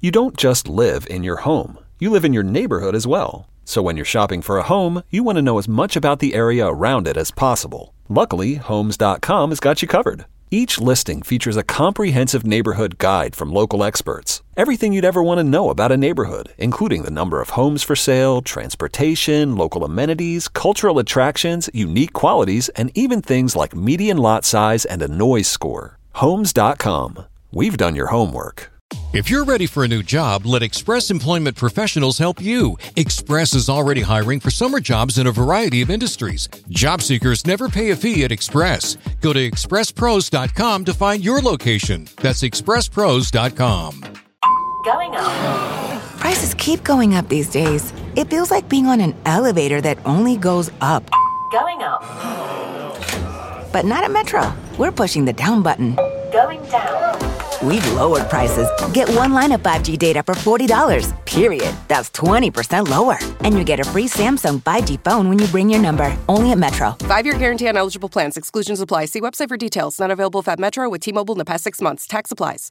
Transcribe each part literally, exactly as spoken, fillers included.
You don't just live in your home. You live in your neighborhood as well. So when you're shopping for a home, you want to know as much about the area around it as possible. Luckily, Homes dot com has got you covered. Each listing features a comprehensive neighborhood guide from local experts. Everything you'd ever want to know about a neighborhood, including the number of homes for sale, transportation, local amenities, cultural attractions, unique qualities, and even things like median lot size and a noise score. Homes dot com. We've done your homework. If you're ready for a new job, let Express Employment Professionals help you. Express is already hiring for summer jobs in a variety of industries. Job seekers never pay a fee at Express. Go to express pros dot com to find your location. That's express pros dot com. Going up. Prices keep going up these days. It feels like being on an elevator that only goes up. Going up. But not at Metro. We're pushing the down button. Going down. We've lowered prices. Get one line of five G data for forty dollars, period. That's twenty percent lower. And you get a free Samsung five G phone when you bring your number. Only at Metro. Five-year guarantee on eligible plans. Exclusions apply. See website for details. Not available at Metro with T-Mobile in the past six months. Tax applies.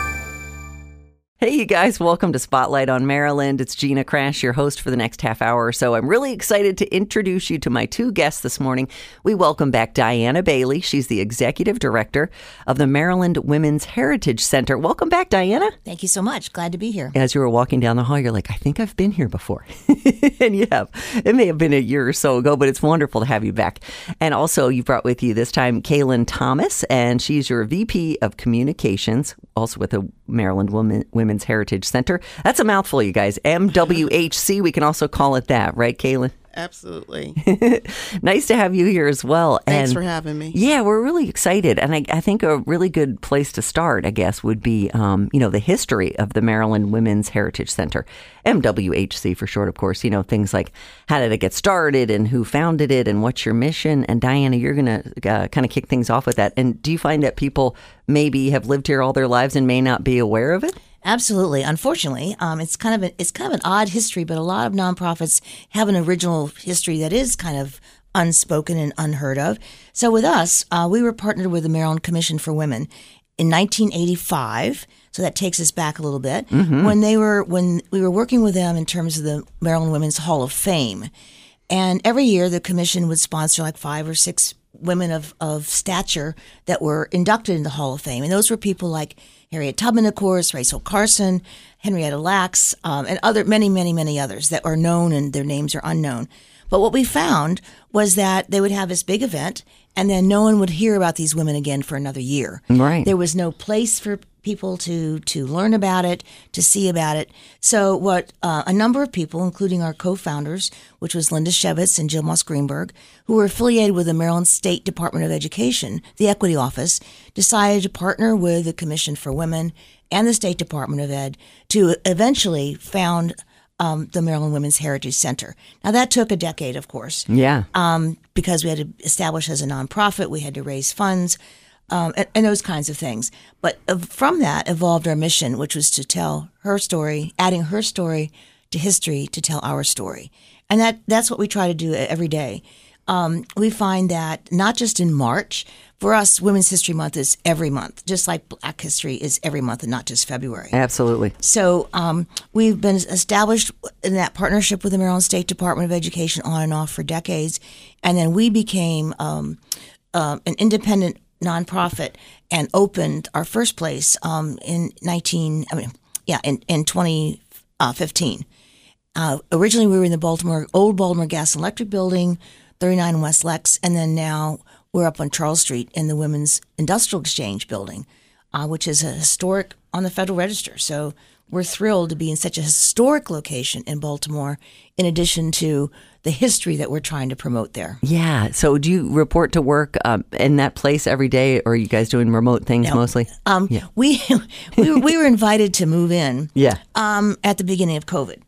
Hey, you guys, welcome to Spotlight on Maryland. It's Gina Crash, your host for the next half hour or so. I'm really excited to introduce you to my two guests this morning. We welcome back Diana Bailey. She's the executive director of the Maryland Women's Heritage Center. Welcome back, Diana. Thank you so much. Glad to be here. As you were walking down the hall, you're like, I think I've been here before. And you have. It may have been a year or so ago, but it's wonderful to have you back. And also, you brought with you this time Kaylin Thomas, and she's your V P of Communications, also with the Maryland Women, Women's Heritage Center. That's a mouthful, you guys. M W H C, we can also call it that, right, Kaylin? Absolutely. Nice to have you here as well. Thanks and for having me. Yeah, we're really excited. And I, I think a really good place to start, I guess, would be, um, you know, the history of the Maryland Women's Heritage Center. M W H C for short, of course. You know, things like how did it get started and who founded it and what's your mission? And Diana, you're going to uh, kind of kick things off with that. And do you find that people maybe have lived here all their lives and may not be aware of it? Absolutely. Unfortunately, um, it's kind of a, it's kind of an odd history, but a lot of nonprofits have an original history that is kind of unspoken and unheard of. So with us, uh, we were partnered with the Maryland Commission for Women in nineteen eighty-five. So that takes us back a little bit mm-hmm. when they were when we were working with them in terms of the Maryland Women's Hall of Fame. And every year the commission would sponsor like five or six women of, of stature that were inducted in the Hall of Fame. And those were people like Harriet Tubman, of course, Rachel Carson, Henrietta Lacks, um, and other many, many, many others that are known and their names are unknown. But what we found was that they would have this big event and then no one would hear about these women again for another year. Right. There was no place for people to to learn about it, to see about it. So what uh, a number of people, including our co-founders, which was Linda Shevitz and Jill Moss Greenberg, who were affiliated with the Maryland State Department of Education, the Equity Office, decided to partner with the Commission for Women and the State Department of Ed to eventually found um, the Maryland Women's Heritage Center. Now, that took a decade, of course. Yeah. Um, because we had to establish as a nonprofit, we had to raise funds. Um, and, and those kinds of things. But uh, from that evolved our mission, which was to tell her story, adding her story to history to tell our story. And that that's what we try to do every day. Um, we find that not just in March, for us, Women's History Month is every month, just like Black History is every month and not just February. Absolutely. So um, we've been established in that partnership with the Maryland State Department of Education on and off for decades. And then we became um, uh, an independent nonprofit and opened our first place um, in nineteen. I mean, yeah, in in twenty fifteen. Uh, originally, we were in the Baltimore old Baltimore Gas and Electric Building, thirty-nine West Lex, and then now we're up on Charles Street in the Women's Industrial Exchange Building, uh, which is a historic on the Federal Register. So we're thrilled to be in such a historic location in Baltimore, in addition to the history that we're trying to promote there. Yeah. So do you report to work um, in that place every day, or are you guys doing remote things no. mostly? Um, yeah. We we were, we were invited to move in yeah. um, at the beginning of COVID.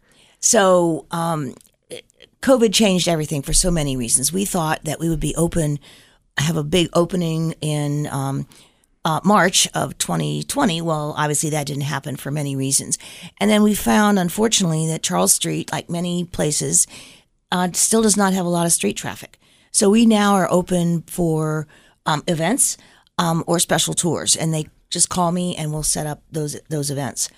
So um, COVID changed everything for so many reasons. We thought that we would be open, have a big opening in um, Uh, March of twenty twenty. Well, obviously that didn't happen for many reasons. And then we found, unfortunately, that Charles Street, like many places, uh, still does not have a lot of street traffic. So we now are open for um, events um, or special tours, and they just call me and we'll set up those those events.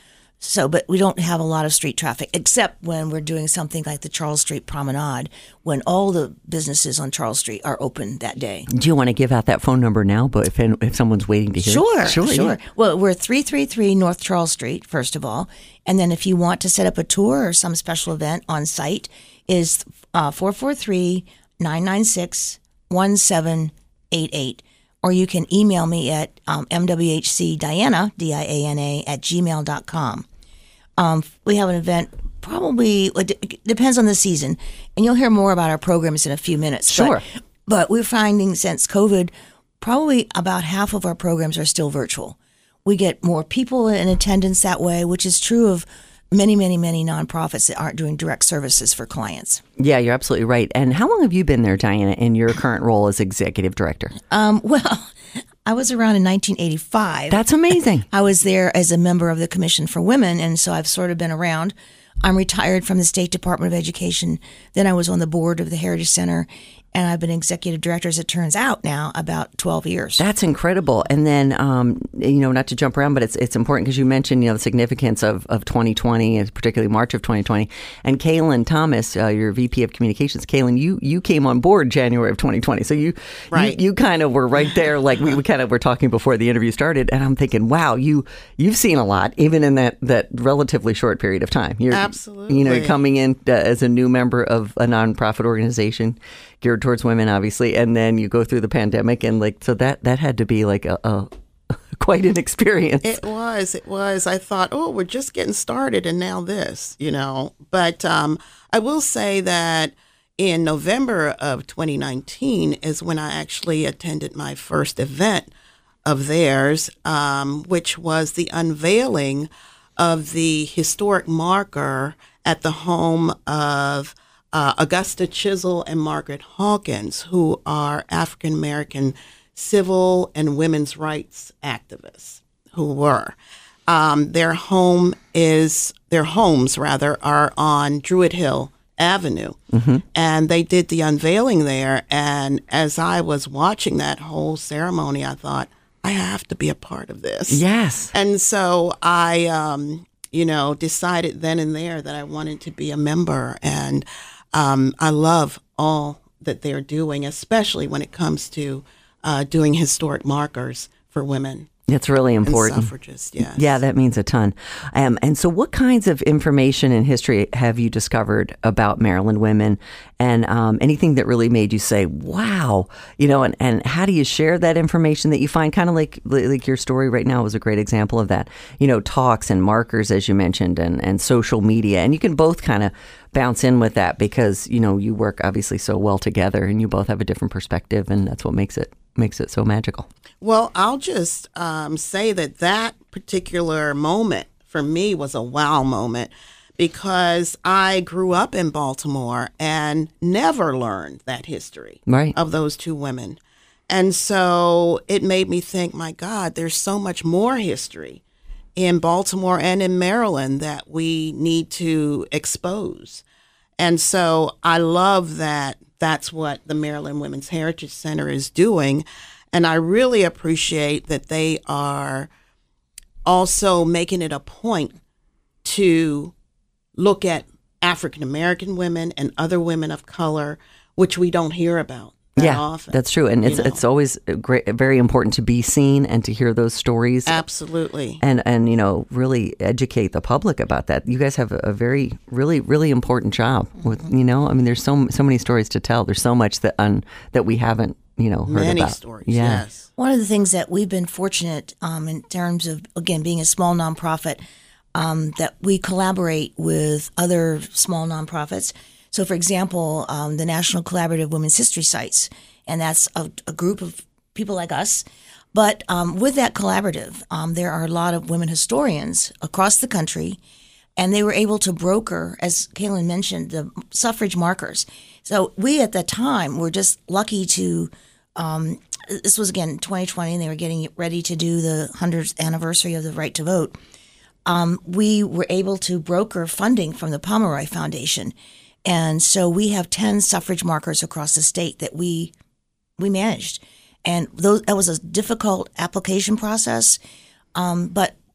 So, but we don't have a lot of street traffic, except when we're doing something like the Charles Street Promenade, when all the businesses on Charles Street are open that day. Do you want to give out that phone number now? But if if someone's waiting to hear, sure, it? sure, sure. Yeah. Well, we're three thirty-three North Charles Street, first of all, and then if you want to set up a tour or some special event on site, is uh, four four three, nine nine six, one seven eight eight. Or you can email me at um, m w h c diana, D I A N A, at gmail dot com. Um, we have an event, probably, it depends on the season, and you'll hear more about our programs in a few minutes. Sure. But, but we're finding since COVID, probably about half of our programs are still virtual. We get more people in attendance that way, which is true of many, many, many nonprofits that aren't doing direct services for clients. Yeah, you're absolutely right. And how long have you been there, Diana, in your current role as executive director? Um, well, I was around in nineteen eighty-five. That's amazing. I was there as a member of the Commission for Women, and so I've sort of been around. I'm retired from the State Department of Education. Then I was on the board of the Heritage Center, and I've been executive director, as it turns out now, about twelve years. That's incredible. And then, um, you know, not to jump around, but it's it's important because you mentioned, you know, the significance of, of twenty twenty, and particularly March of twenty twenty. And Kaylin Thomas, uh, your V P of Communications, Kaylin, you you came on board January of twenty twenty. So you right. you, you kind of were right there. Like we, we kind of were talking before the interview started, and I'm thinking, wow, you you've seen a lot, even in that that relatively short period of time. You're, Absolutely. You know, coming in uh, as a new member of a nonprofit organization geared towards women, obviously, and then you go through the pandemic, and like so that that had to be like a, a quite an experience. It was, it was. I thought, oh, we're just getting started, and now this, you know. But um, I will say that in November of twenty nineteen is when I actually attended my first event of theirs, um, which was the unveiling of the historic marker at the home of uh, Augusta Chisel and Margaret Hawkins, who are African American civil and women's rights activists who were. Um, their home is, their homes rather, are on Druid Hill Avenue. Mm-hmm. And they did the unveiling there. And as I was watching that whole ceremony, I thought, I have to be a part of this. Yes. And so I, um, you know, decided then and there that I wanted to be a member. And um, I love all that they're doing, especially when it comes to uh, doing historic markers for women. It's really important. And suffragists, yes. Yeah, that means a ton. Um, and so what kinds of information and history have you discovered about Maryland women, and um, anything that really made you say, wow, you know, and, and how do you share that information that you find? Kind of like like your story right now was a great example of that. You know, talks and markers, as you mentioned, and, and social media. And you can both kind of bounce in with that because, you know, you work obviously so well together and you both have a different perspective, and that's what makes it makes it so magical. Well, I'll just um, say that that particular moment for me was a wow moment because I grew up in Baltimore and never learned that history right. of those two women. And so it made me think, my God, there's so much more history in Baltimore and in Maryland that we need to expose. And so I love that that's what the Maryland Women's Heritage Center is doing. And I really appreciate that they are also making it a point to look at African American women and other women of color, which we don't hear about that yeah, often. That's true. And it's you know? it's always great, very important to be seen and to hear those stories. Absolutely. And, and you know, really educate the public about that. You guys have a, a very, really, really important job with, you know, I mean, there's so so many stories to tell. There's so much that un, that we haven't, you know, heard Many about. stories, yeah. yes. One of the things that we've been fortunate um, in terms of, again, being a small nonprofit, um, that we collaborate with other small nonprofits. So, for example, um, the National Collaborative Women's History Sites, and that's a, a group of people like us. But um, with that collaborative, um, there are a lot of women historians across the country, and they were able to broker, as Kaylin mentioned, the suffrage markers. So we at the time were just lucky to, um, this was again twenty twenty, and they were getting ready to do the hundredth anniversary of the right to vote. Um, we were able to broker funding from the Pomeroy Foundation. And so we have ten suffrage markers across the state that we we managed. And those, that was a difficult application process. Um, but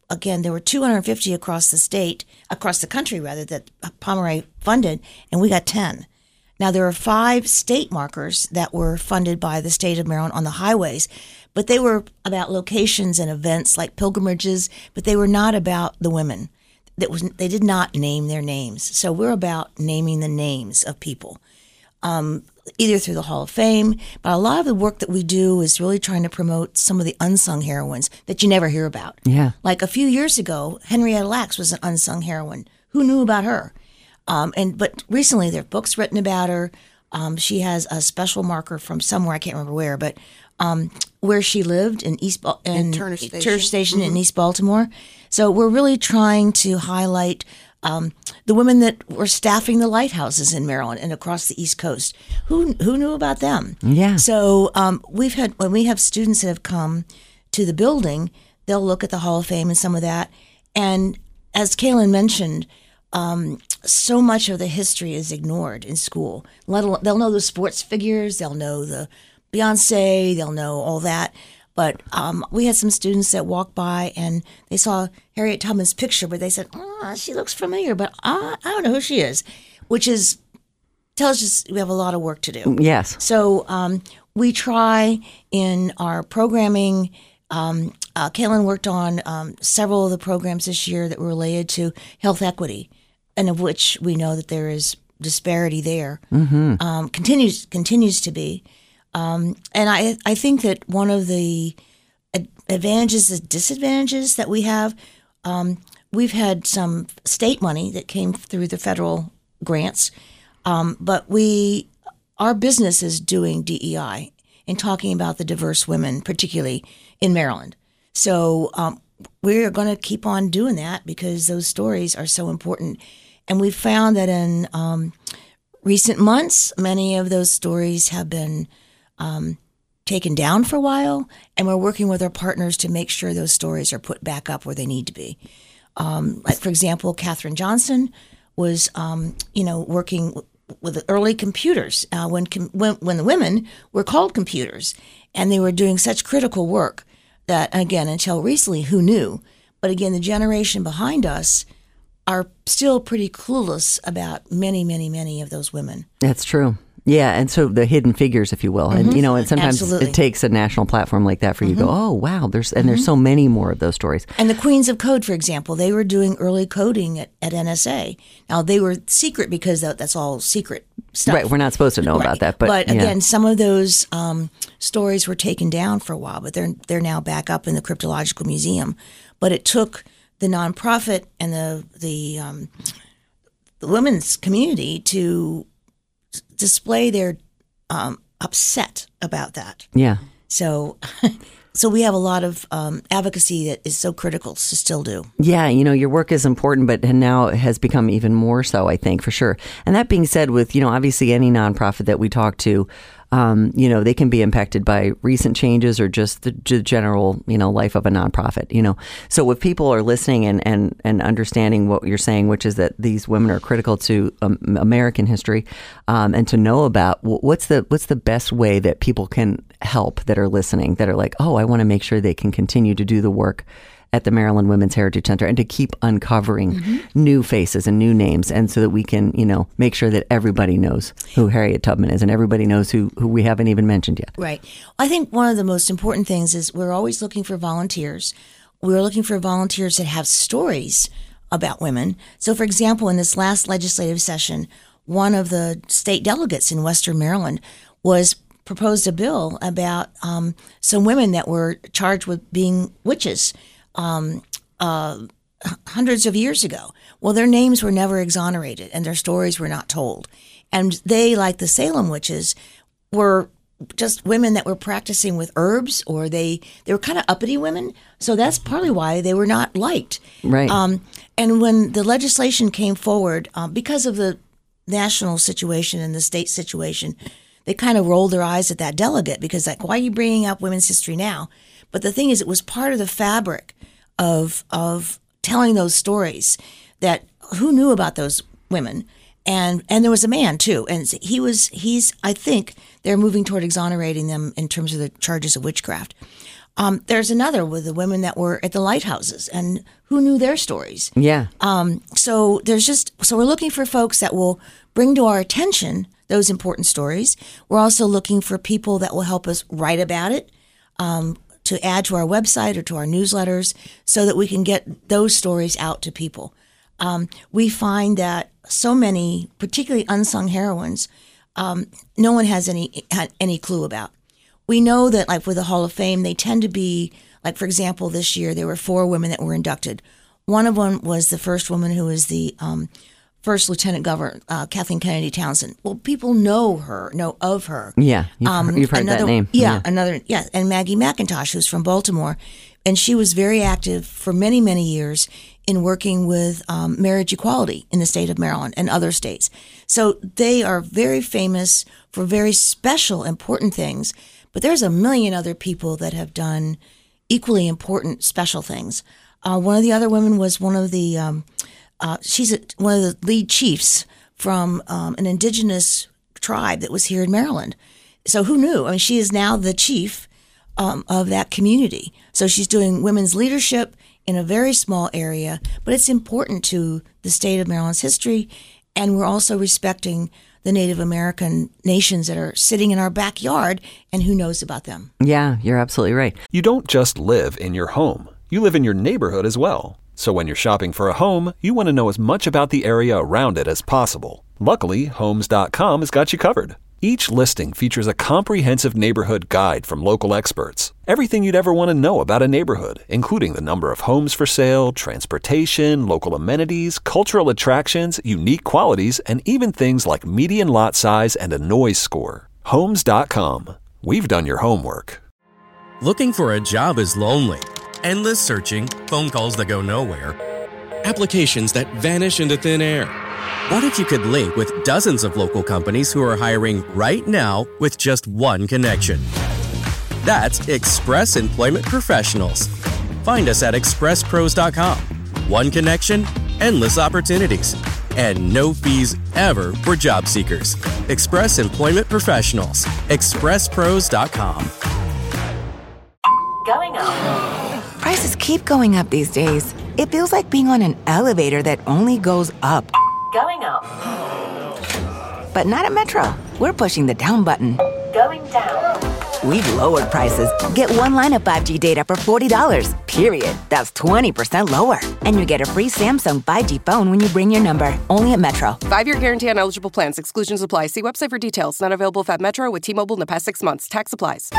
again, there were two hundred fifty across the state, across the country rather, that Pomeroy funded, and we got ten. Now, there are five state markers that were funded by the state of Maryland on the highways, but they were about locations and events like pilgrimages, but they were not about the women. That was they did not name their names. So we're about naming the names of people, um, either through the Hall of Fame, but a lot of the work that we do is really trying to promote some of the unsung heroines that you never hear about. Yeah. Like a few years ago, Henrietta Lacks was an unsung heroine. Who knew about her? Um, and but recently there are books written about her. Um, she has a special marker from somewhere, I can't remember where, but um, where she lived in East Ba- in, In Turner Station, Turner Station mm-hmm. in East Baltimore. So we're really trying to highlight um, the women that were staffing the lighthouses in Maryland and across the East Coast. Who who knew about them? Yeah. So um, we've had when we have students that have come to the building, they'll look at the Hall of Fame and some of that. And as Kaylin mentioned, um, so much of the history is ignored in school. Let alone, they'll know the sports figures, they'll know the Beyonce, they'll know all that. But um, we had some students that walked by and they saw Harriet Tubman's picture, but they said, "Oh, she looks familiar, but I, I don't know who she is," which is tells us we have a lot of work to do. Yes. So um, we try in our programming. Um, uh, Kaylin worked on um, several of the programs this year that were related to health equity, and of which we know that there is disparity there. Mm-hmm. Um, continues continues to be. Um, and I I think that one of the ad- advantages and disadvantages that we have, um, we've had some state money that came through the federal grants, um, but we our business is doing D E I and talking about the diverse women, particularly in Maryland. So um, we're going to keep on doing that because those stories are so important. And we've found that in um, recent months, many of those stories have been Um, taken down for a while, and we're working with our partners to make sure those stories are put back up where they need to be. Um, like, for example, Katherine Johnson was, um, you know, working w- with the early computers uh, when, com- when when the women were called computers, and they were doing such critical work that, again, until recently, who knew? But again, the generation behind us are still pretty clueless about many, many, many of those women. That's true. Yeah, and so the hidden figures, if you will, and you know, and sometimes Absolutely. it takes a national platform like that for you to go, oh wow, there's and there's so many more of those stories. And the Queens of Code, for example, they were doing early coding at, at N S A. Now they were secret because that, that's all secret stuff. Right, we're not supposed to know Right. about that, but, but yeah. again, some of those um, stories were taken down for a while, but they're they're now back up in the Cryptological Museum. But it took the nonprofit and the the um, the women's community to display their um, upset about that. Yeah. So, so we have a lot of um, advocacy that is so critical to still do. Yeah, you know, your work is important, but now it has become even more so, I think, for sure. And that being said, with, you know, obviously any nonprofit that we talk to, um, you know, they can be impacted by recent changes or just the g- general, you know, life of a nonprofit, you know. So if people are listening and, and, and understanding what you're saying, which is that these women are critical to um, American history um, and to know about, what's the what's the best way that people can help that are listening, that are like, oh, I want to make sure they can continue to do the work at the Maryland Women's Heritage Center and to keep uncovering mm-hmm. new faces and new names, and so that we can, you know, make sure that everybody knows who Harriet Tubman is and everybody knows who, who we haven't even mentioned yet. Right. I think one of the most important things is we're always looking for volunteers. We're looking for volunteers that have stories about women. So, for example, in this last legislative session, one of the state delegates in Western Maryland was proposed a bill about um, some women that were charged with being witches Um, uh, hundreds of years ago. Well, their names were never exonerated and their stories were not told. And they, like the Salem witches, were just women that were practicing with herbs, or they, they were kind of uppity women. So that's partly why they were not liked. Right. Um, and when the legislation came forward, um, because of the national situation and the state situation, they kind of rolled their eyes at that delegate because, like, why are you bringing up women's history now? But the thing is, it was part of the fabric of of telling those stories, that who knew about those women. And and there was a man, too. And he was, he's, I think, they're moving toward exonerating them in terms of the charges of witchcraft. Um, there's another with the women that were at the lighthouses, and who knew their stories. Yeah. Um, so there's just so we're looking for folks that will bring to our attention those important stories. We're also looking for people that will help us write about it, um, to add to our website or to our newsletters, so that we can get those stories out to people. Um, we find that so many, particularly unsung heroines, um, no one has any had any clue about. We know that, like with the Hall of Fame, they tend to be, like, for example, this year there were four women that were inducted. One of them was the first woman who was the um, first Lieutenant Governor, uh, Kathleen Kennedy Townsend. Well, people know her, know of her. Yeah, you've, Um, you've heard another, that name. Yeah, yeah, another, yeah. And Maggie McIntosh, who's from Baltimore. And she was very active for many, many years in working with um, marriage equality in the state of Maryland and other states. So they are very famous for very special, important things. But there's a million other people that have done equally important, special things. Uh, one of the other women was one of the, um, uh, she's a, one of the lead chiefs from um, an indigenous tribe that was here in Maryland. So who knew? I mean, she is now the chief um, of that community. So she's doing women's leadership in a very small area, but it's important to the state of Maryland's history. And we're also respecting the Native American nations that are sitting in our backyard, and who knows about them. Yeah, you're absolutely right. You don't just live in your home. You live in your neighborhood as well. So when you're shopping for a home, you want to know as much about the area around it as possible. Luckily, Homes dot com has got you covered. Each listing features a comprehensive neighborhood guide from local experts. Everything you'd ever want to know about a neighborhood, including the number of homes for sale, transportation, local amenities, cultural attractions, unique qualities, and even things like median lot size and a noise score. Homes dot com. We've done your homework. Looking for a job is lonely. Endless searching, phone calls that go nowhere, applications that vanish into thin air. What if you could link with dozens of local companies who are hiring right now with just one connection? That's Express Employment Professionals. Find us at express pros dot com. One connection, endless opportunities, and no fees ever for job seekers. Express Employment Professionals. express pros dot com. Going up. Prices keep going up these days. It feels like being on an elevator that only goes up. Going up. But not at Metro. We're pushing the down button. Going down. We've lowered prices. Get one line of five G data for forty dollars, period. That's twenty percent lower. And you get a free Samsung five G phone when you bring your number. Only at Metro. Five-year guarantee on eligible plans. Exclusions apply. See website for details. Not available if at Metro with T-Mobile in the past six months. Tax applies.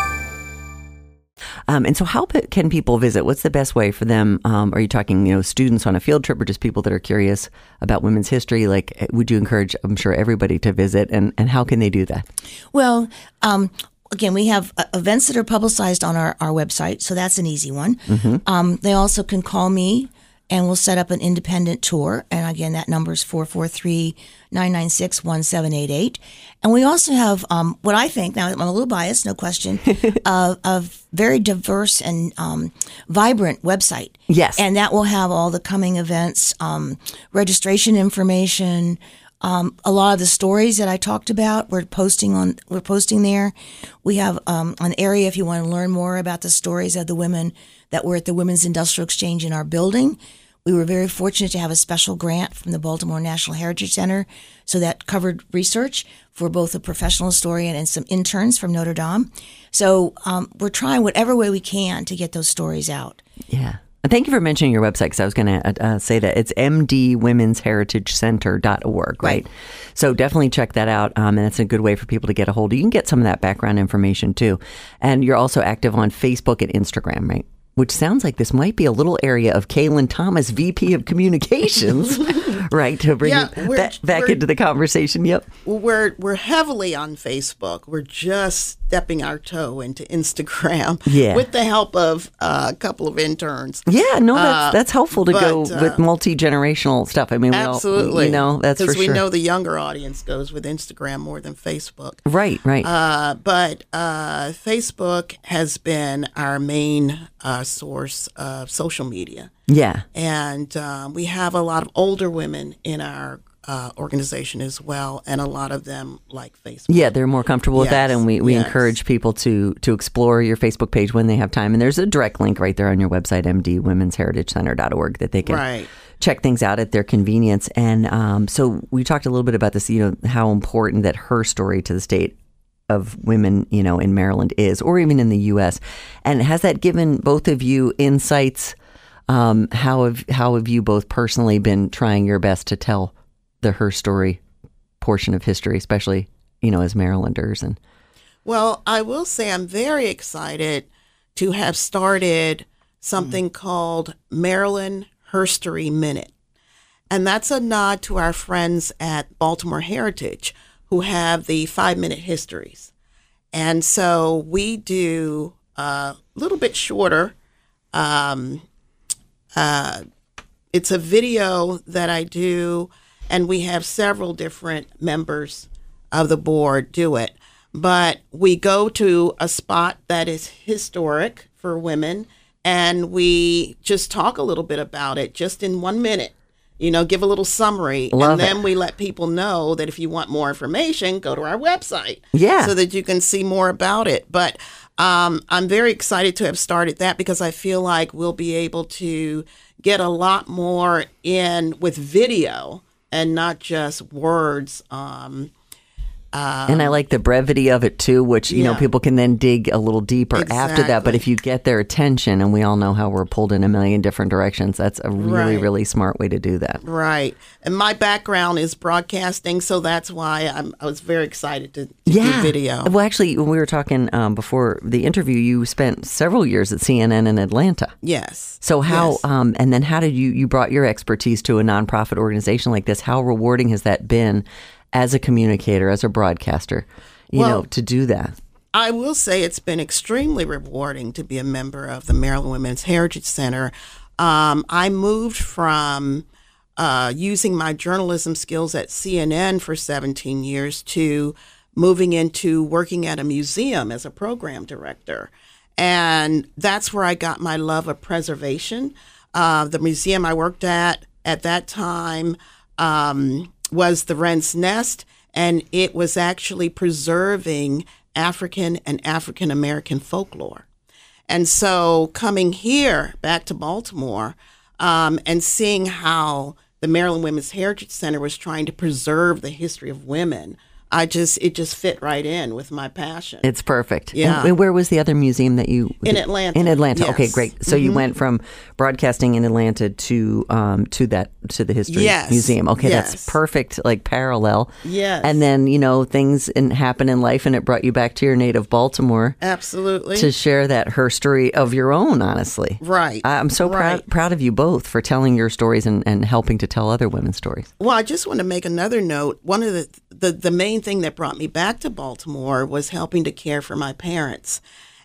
Um, and so how p- can people visit? What's the best way for them? Um, are you talking, you know, students on a field trip or just people that are curious about women's history? Like, would you encourage, I'm sure, everybody to visit? And, and how can they do that? Well, um, again, we have uh, events that are publicized on our, our website, so that's an easy one. Mm-hmm. Um, they also can call me, and we'll set up an independent tour. And again, that number is four four three, nine nine six, one seven eight eight. And we also have um, what I think, now I'm a little biased, no question, uh, a very diverse and um, vibrant website. Yes. And that will have all the coming events, um, registration information, um, a lot of the stories that I talked about. We're posting on. We're posting there. We have um, an area if you want to learn more about the stories of the women that were at the Women's Industrial Exchange in our building. We were very fortunate to have a special grant from the Baltimore National Heritage Center, so that covered research for both a professional historian and some interns from Notre Dame. So um, we're trying whatever way we can to get those stories out. Yeah. And thank you for mentioning your website, because I was going to uh, say that it's m d women's heritage center dot org, right? Right. So definitely check that out. Um, and it's a good way for people to get a hold of you. You can get some of that background information too. And you're also active on Facebook and Instagram, right? Which sounds like this might be a little area of Kaylin Thomas, V P of Communications, right? To bring Yeah, you we're- ba- back we're- into the conversation. Yep. Well, we're we're heavily on Facebook. We're just stepping our toe into Instagram Yeah. with the help of uh, a couple of interns. Yeah, no, that's Uh, that's helpful to but, go uh, with multi-generational stuff. I mean, we all- Absolutely. you know, that's for Because we sure. know the younger audience goes with Instagram more than Facebook. Right, right. Uh, but uh, Facebook has been our main uh, source of social media. yeah. And um, we have a lot of older women in our uh, organization as well, and a lot of them like Facebook. Yeah, they're more comfortable with Yes, that, and we, we yes. encourage people to to explore your Facebook page when they have time. And there's a direct link right there on your website, m d women's heritage center dot org, that they can Right. check things out at their convenience. And um, so we talked a little bit about this, you know, how important that her story to the state of women, you know, in Maryland is, or even in the U S. And has that given both of you insights? Um, how have how have you both personally been trying your best to tell the her story portion of history, especially, you know, as Marylanders? And Well, I will say I'm very excited to have started something mm. called Maryland Herstory Minute. And that's a nod to our friends at Baltimore Heritage, who have the five-minute histories. And so we do a little bit shorter. Um, uh, it's a video that I do, and we have several different members of the board do it. But we go to a spot that is historic for women, and we just talk a little bit about it just in one minute. You know, give a little summary. Love and then it. we let people know that if you want more information, go to our website. Yeah. So that you can see more about it. But um, I'm very excited to have started that because I feel like we'll be able to get a lot more in with video and not just words. Um, Um, and I like the brevity of it too, which, you know, yeah. people can then dig a little deeper after that. But Exactly. if you get their attention, and we all know how we're pulled in a million different directions, that's a really, Right. really smart way to do that. Right. And my background is broadcasting, so that's why I'm, I was very excited to, to Yeah. do video. Well, actually, when we were talking um, before the interview, you spent several years at C N N in Atlanta. Yes. So how, Yes. um, and then how did you, you brought your expertise to a nonprofit organization like this. How rewarding has that been as a communicator, as a broadcaster, you Well, know, to do that? I will say it's been extremely rewarding to be a member of the Maryland Women's Heritage Center. Um, I moved from uh, using my journalism skills at C N N for seventeen years to moving into working at a museum as a program director. And that's where I got my love of preservation. Uh, the museum I worked at at that time um, was the Wren's Nest, and it was actually preserving African and African American folklore. And so coming here back to Baltimore um, and seeing how the Maryland Women's Heritage Center was trying to preserve the history of women, I just it just fit right in with my passion. It's perfect. Yeah. And, and where was the other museum that you? In Atlanta. In Atlanta. Yes. Okay, great. So you went from broadcasting in Atlanta to um to that to the history Yes. museum. Okay, Yes. that's perfect. Like parallel. Yes. And then you know things in, happen in life, and it brought you back to your native Baltimore Absolutely. to share that her story of your own. Honestly, Right. I, I'm so Right. proud proud of you both for telling your stories and, and helping to tell other women's stories. Well, I just want to make another note. One of the, the the main thing that brought me back to Baltimore was helping to care for my parents.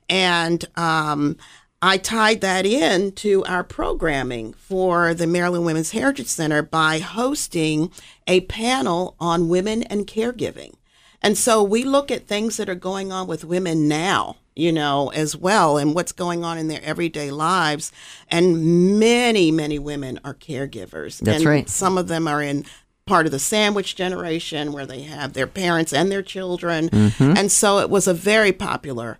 And um, I tied that in to our programming for the Maryland Women's Heritage Center by hosting a panel on women and caregiving. And so we look at things that are going on with women now, you know, as well, and what's going on in their everyday lives. And many, many women are caregivers. That's and right. Some of them are in part of the sandwich generation where they have their parents and their children. Mm-hmm. And so it was a very popular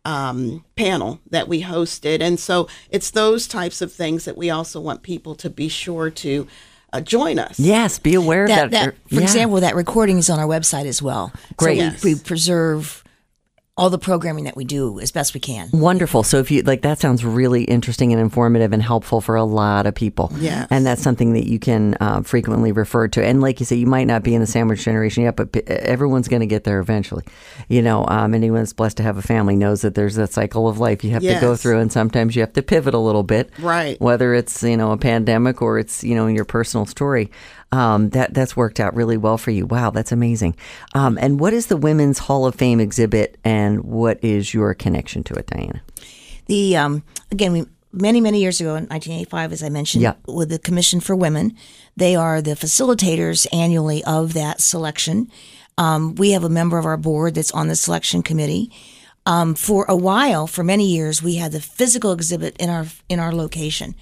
um, panel that we hosted. And so it's those types of things that we also want people to be sure to uh, join us. Yes, be aware That, of that, that. for Yeah. example, that recording is on our website as well. Great. So Yes. we, we preserve all the programming that we do as best we can. Wonderful. So if you like, that sounds really interesting and informative and helpful for a lot of people. Yes. And that's something that you can uh, frequently refer to. And like you say, you might not be in the sandwich generation yet, but p- everyone's going to get there eventually. You know, um, anyone that's blessed to have a family knows that there's that cycle of life you have to go Yes. through, and sometimes you have to pivot a little bit. Right. Whether it's, you know, a pandemic or it's, you know, your personal story. Um, that that's worked out really well for you. Wow, that's amazing. Um, and what is the Women's Hall of Fame exhibit, and what is your connection to it, Diana? The um, again, we many many years ago in nineteen eighty-five, as I mentioned, Yeah. with the Commission for Women, they are the facilitators annually of that selection. Um, we have a member of our board that's on the selection committee. Um, for a while, for many years, we had the physical exhibit in our in our location.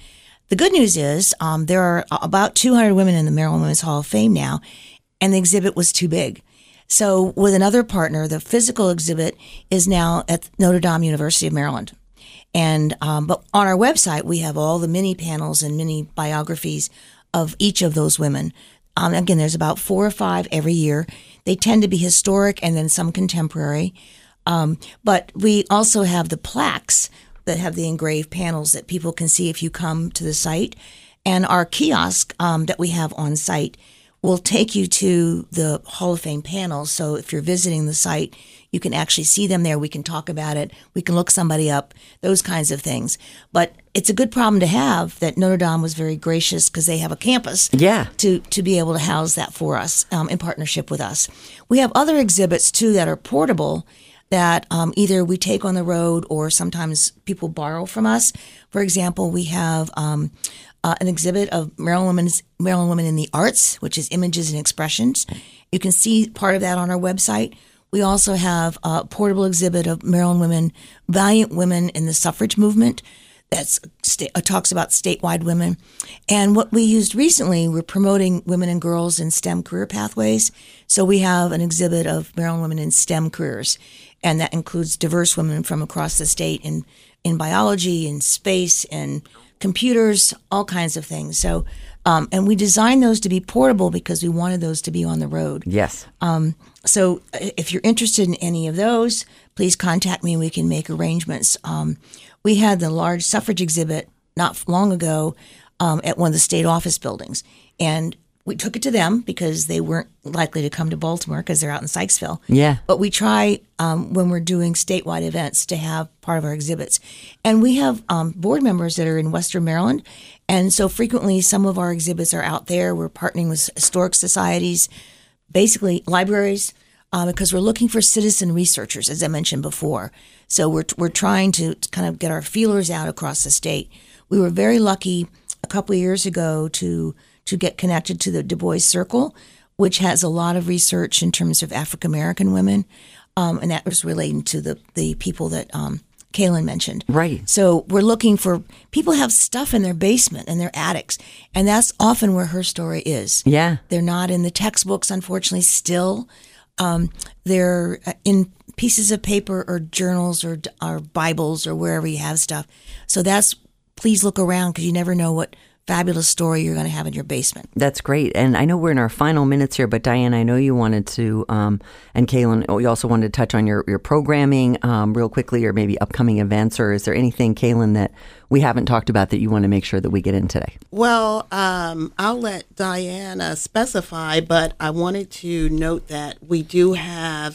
the good news is um, there are about two hundred women in the Maryland Women's Hall of Fame now, and the exhibit was too big. So with another partner, the physical exhibit is now at Notre Dame University of Maryland. And um, but on our website, we have all the mini panels and mini biographies of each of those women. Um, again, there's about four or five every year. They tend to be historic and then some contemporary. Um, but we also have the plaques that have the engraved panels that people can see if you come to the site. And our kiosk um, that we have on site will take you to the Hall of Fame panels. So if you're visiting the site, you can actually see them there. We can talk about it. We can look somebody up, those kinds of things. But it's a good problem to have that Notre Dame was very gracious because they have a campus yeah. to, to be able to house that for us um, in partnership with us. We have other exhibits, too, that are portable that um, either we take on the road or sometimes people borrow from us. For example, we have um, uh, an exhibit of Maryland Women's, Maryland Women in the Arts, which is images and expressions. You can see part of that on our website. We also have a portable exhibit of Maryland women, valiant women in the suffrage movement. That's uh, talks about statewide women. And what we used recently, we're promoting women and girls in STEM career pathways. So we have an exhibit of Maryland women in STEM careers. And that includes diverse women from across the state in, in biology, in space, in computers, all kinds of things. So, um, and we designed those to be portable because we wanted those to be on the road. Yes. Um, so if you're interested in any of those, please contact me and we can make arrangements. Um, we had the large suffrage exhibit not long ago um, at one of the state office buildings. And we took it to them because they weren't likely to come to Baltimore because they're out in Sykesville. Yeah. But we try um, when we're doing statewide events to have part of our exhibits. And we have um, board members that are in Western Maryland. And so frequently some of our exhibits are out there. We're partnering with historic societies, basically libraries, um, because we're looking for citizen researchers, as I mentioned before. So we're we're trying to kind of get our feelers out across the state. We were very lucky a couple of years ago to to get connected to the Du Bois Circle, which has a lot of research in terms of African American women, um, and that was relating to the the people that um, Kaylin mentioned. Right. So we're looking for people have stuff in their basement and their attics, and that's often where her story is. Yeah. They're not in the textbooks, unfortunately, still. Um, they're in pieces of paper or journals or, or Bibles or wherever you have stuff. So that's, please look around because you never know what fabulous story you're going to have in your basement. That's great. And I know we're in our final minutes here, but Diane, I know you wanted to, um, and Kaylin, you also wanted to touch on your, your programming um, real quickly, or maybe upcoming events, or is there anything, Kaylin, that we haven't talked about that you want to make sure that we get in today? Well, um, I'll let Diana specify, but I wanted to note that we do have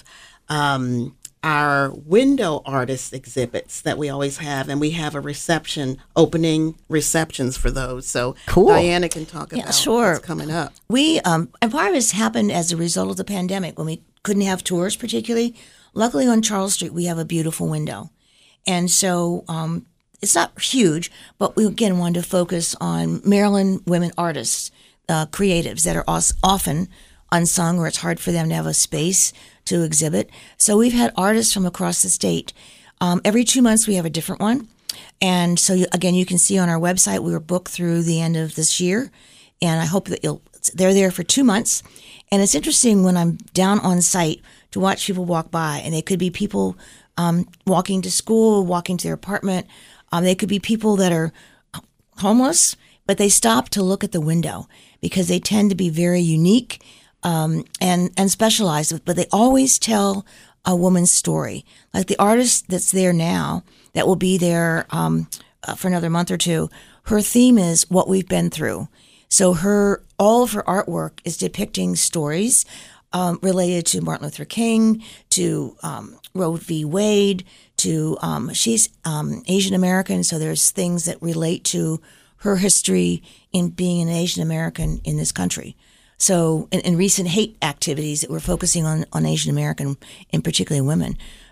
um, our window artist exhibits that we always have, and we have a reception, opening receptions for those. So cool. Diana can talk about yeah, sure. what's coming up. We, um, and part of this happened as a result of the pandemic when we couldn't have tours particularly. Luckily on Charles Street, we have a beautiful window. And so um, it's not huge, but we again wanted to focus on Maryland women artists, uh, creatives that are often unsung or it's hard for them to have a space to exhibit. So we've had artists from across the state. Um, every two months we have a different one. And so you, again, you can see on our website, we were booked through the end of this year. And I hope that you'll, they're there for two months. And it's interesting when I'm down on site to watch people walk by, and they could be people um, walking to school, walking to their apartment. Um, they could be people that are homeless, but they stop to look at the window because they tend to be very unique um, and, and specialized, but they always tell a woman's story. Like the artist that's there now, that will be there um, uh, for another month or two, her theme is what we've been through. So her all of her artwork is depicting stories um, related to Martin Luther King, to um, Roe v. Wade, to um, she's um, Asian American, so there's things that relate to her history in being an Asian American in this country. So in, in recent hate activities that we're focusing on, on Asian American, and particularly women.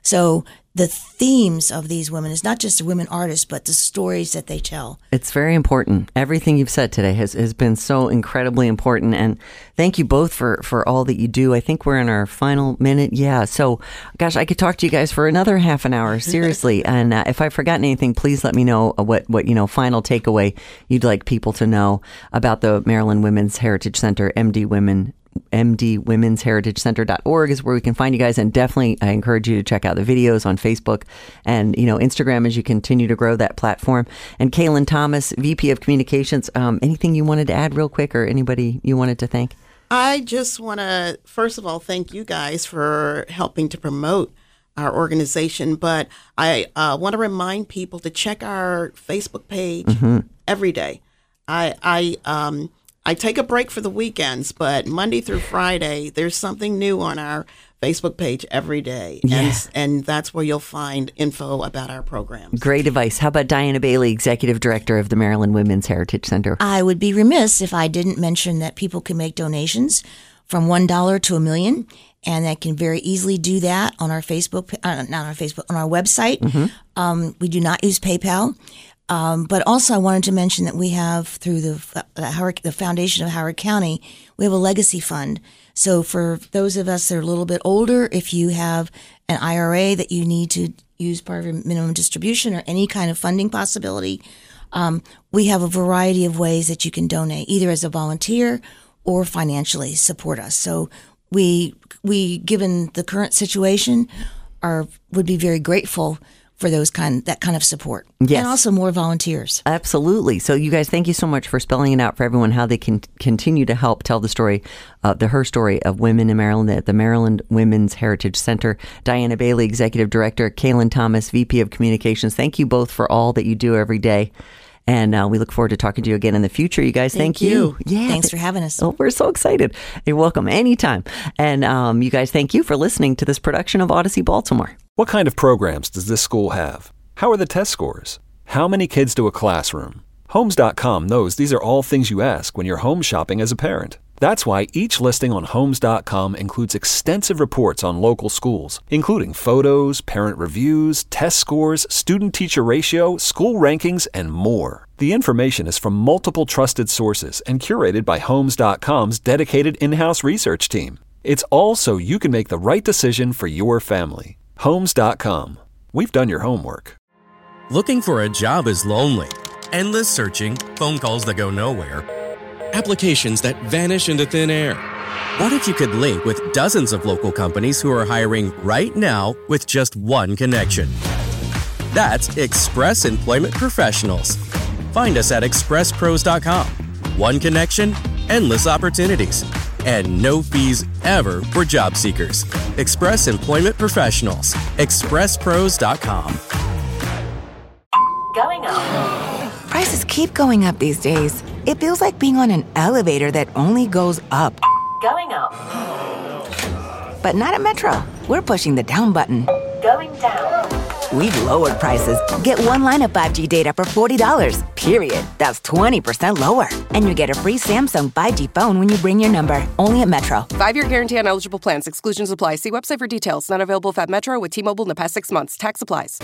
So the themes of these women is not just the women artists, but the stories that they tell. It's very important. Everything you've said today has, has been so incredibly important. And thank you both for, for all that you do. I think we're in our final minute. Yeah. So, gosh, I could talk to you guys for another half an hour, seriously. And uh, if I've forgotten anything, please let me know what, what, you know, final takeaway you'd like people to know about the Maryland Women's Heritage Center, M D Women. M D Women's Heritage Center dot org is where we can find you guys. And definitely, I encourage you to check out the videos on Facebook and, you know, Instagram as you continue to grow that platform. And Kaylin Thomas, V P of Communications, um, anything you wanted to add real quick, or anybody you wanted to thank? I just want to, first of all, thank you guys for helping to promote our organization. But I uh, want to remind people to check our Facebook page mm-hmm. every day. I, I, um, I take a break for the weekends, but Monday through Friday, there's something new on our Facebook page every day. Yeah. And, and that's where you'll find info about our programs. Great advice. How about Diana Bailey, Executive Director of the Maryland Women's Heritage Center? I would be remiss if I didn't mention that people can make donations from one dollar to a million, and they can very easily do that on our Facebook, uh, not on our Facebook, on our website. Mm-hmm. Um, we do not use PayPal. Um, but also I wanted to mention that we have, through the, uh, Howard, the Foundation of Howard County, we have a legacy fund. So for those of us that are a little bit older, if you have an I R A that you need to use part of your minimum distribution or any kind of funding possibility, um, we have a variety of ways that you can donate, either as a volunteer or financially support us. So we, we, given the current situation, are would be very grateful for those kind that kind of support. Yes. And also more volunteers. Absolutely. So you guys, thank you so much for spelling it out for everyone, how they can continue to help tell the story, uh, the her story of women in Maryland at the Maryland Women's Heritage Center. Diana Bailey, Executive Director, Kaylin Thomas, V P of Communications. Thank you both for all that you do every day. And uh, we look forward to talking to you again in the future. You guys, thank, thank you. you. Yeah. Thanks for having us. Oh, we're so excited. You're welcome anytime. And um, you guys, thank you for listening to this production of Odyssey Baltimore. What kind of programs does this school have? How are the test scores? How many kids do a classroom? Homes dot com knows these are all things you ask when you're home shopping as a parent. That's why each listing on Homes dot com includes extensive reports on local schools, including photos, parent reviews, test scores, student-teacher ratio, school rankings, and more. The information is from multiple trusted sources and curated by Homes dot com's dedicated in-house research team. It's all so you can make the right decision for your family. Homes dot com. We've done your homework. Looking for a job is lonely. Endless searching, phone calls that go nowhere, applications that vanish into thin air. What if you could link with dozens of local companies who are hiring right now with just one connection? That's Express Employment Professionals. Find us at express pros dot com. One connection, endless opportunities, and no fees ever for job seekers. Express Employment Professionals. express pros dot com. Going up. Prices keep going up these days. It feels like being on an elevator that only goes up. Going up. But not at Metro. We're pushing the down button. Going down. We've lowered prices. Get one line of five G data for forty dollars, period. That's twenty percent lower. And you get a free Samsung five G phone when you bring your number. Only at Metro. Five-year guarantee on eligible plans. Exclusions apply. See website for details. Not available if at Metro with T-Mobile in the past six months. Tax applies.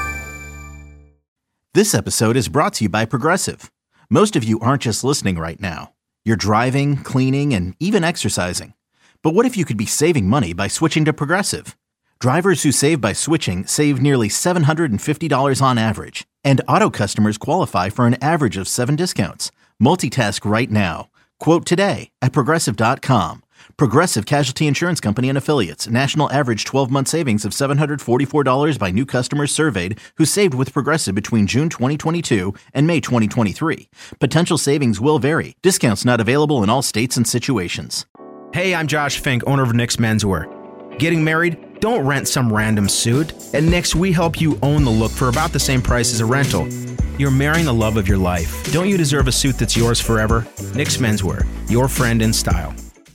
This episode is brought to you by Progressive. Most of you aren't just listening right now. You're driving, cleaning, and even exercising. But what if you could be saving money by switching to Progressive? Drivers who save by switching save nearly seven hundred fifty dollars on average. And auto customers qualify for an average of seven discounts. Multitask right now. Quote today at progressive dot com. Progressive Casualty Insurance Company and Affiliates. National average twelve-month savings of seven hundred forty-four dollars by new customers surveyed who saved with Progressive between June twenty twenty-two and May twenty twenty-three. Potential savings will vary. Discounts not available in all states and situations. Hey, I'm Josh Fink, owner of Nick's Menswear. Getting married? Don't rent some random suit. At Nick's, we help you own the look for about the same price as a rental. You're marrying the love of your life. Don't you deserve a suit that's yours forever? Nick's Menswear, your friend in style.